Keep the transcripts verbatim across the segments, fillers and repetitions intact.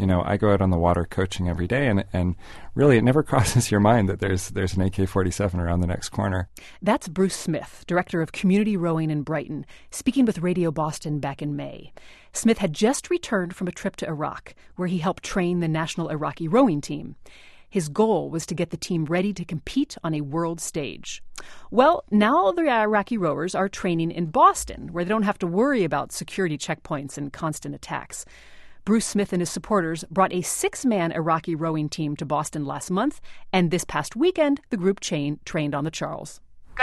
know, I go out on the water coaching every day, and and really it never crosses your mind that there's there's an A K forty-seven around the next corner. That's Bruce Smith, director of community rowing in Brighton, speaking with Radio Boston back in May. Smith had just returned from a trip to Iraq, where he helped train the national Iraqi rowing team. His goal was to get the team ready to compete on a world stage. Well, now the Iraqi rowers are training in Boston, where they don't have to worry about security checkpoints and constant attacks. Bruce Smith and his supporters brought a six-man Iraqi rowing team to Boston last month, and this past weekend, the group chain trained on the Charles. Go!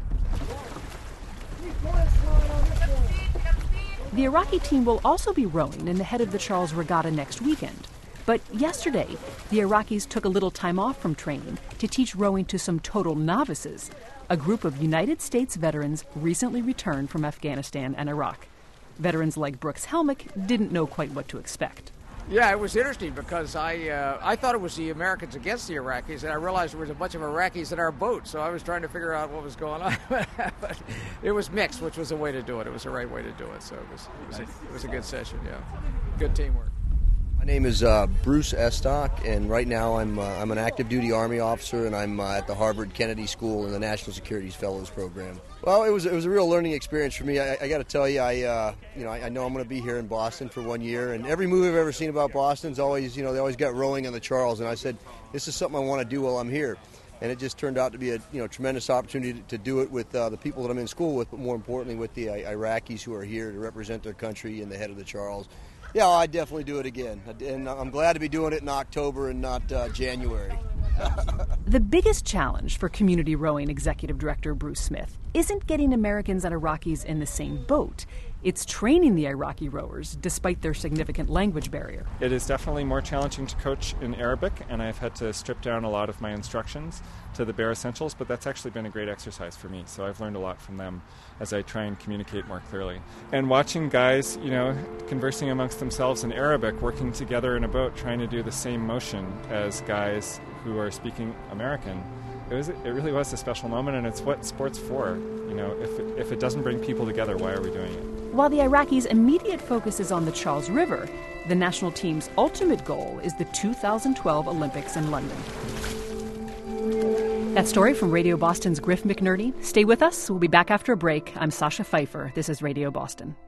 The Iraqi team will also be rowing in the head of the Charles Regatta next weekend. But yesterday, the Iraqis took a little time off from training to teach rowing to some total novices, a group of United States veterans recently returned from Afghanistan and Iraq. Veterans like Brooks Helmick didn't know quite what to expect. Yeah, it was interesting because I uh, I thought it was the Americans against the Iraqis, and I realized there was a bunch of Iraqis in our boat, so I was trying to figure out what was going on. But it was mixed, which was the way to do it. It was the right way to do it, so it was, it was, a, it was a good session, yeah. Good teamwork. My name is uh, Bruce Estock, and right now I'm uh, I'm an active duty Army officer, and I'm uh, at the Harvard Kennedy School in the National Security Fellows Program. Well, it was it was a real learning experience for me. I, I got to tell you, I uh, you know I, I know I'm going to be here in Boston for one year, and every movie I've ever seen about Boston's always you know they always got rowing on the Charles, and I said this is something I want to do while I'm here, and it just turned out to be a you know tremendous opportunity to, to do it with uh, the people that I'm in school with, but more importantly with the uh, Iraqis who are here to represent their country in the head of the Charles. Yeah, I'd definitely do it again. And I'm glad to be doing it in October and not uh, January. The biggest challenge for community rowing executive director Bruce Smith isn't getting Americans and Iraqis in the same boat. It's training the Iraqi rowers, despite their significant language barrier. It is definitely more challenging to coach in Arabic, and I've had to strip down a lot of my instructions to the bare essentials, but that's actually been a great exercise for me, so I've learned a lot from them as I try and communicate more clearly. And watching guys, you know, conversing amongst themselves in Arabic, working together in a boat, trying to do the same motion as guys who are speaking American, it was it really was a special moment, and it's what sport's for. You know, if it, if it doesn't bring people together, why are we doing it? While the Iraqis' immediate focus is on the Charles River, the national team's ultimate goal is the two thousand twelve Olympics in London. That story from Radio Boston's Griff McNerney. Stay with us. We'll be back after a break. I'm Sasha Pfeiffer. This is Radio Boston.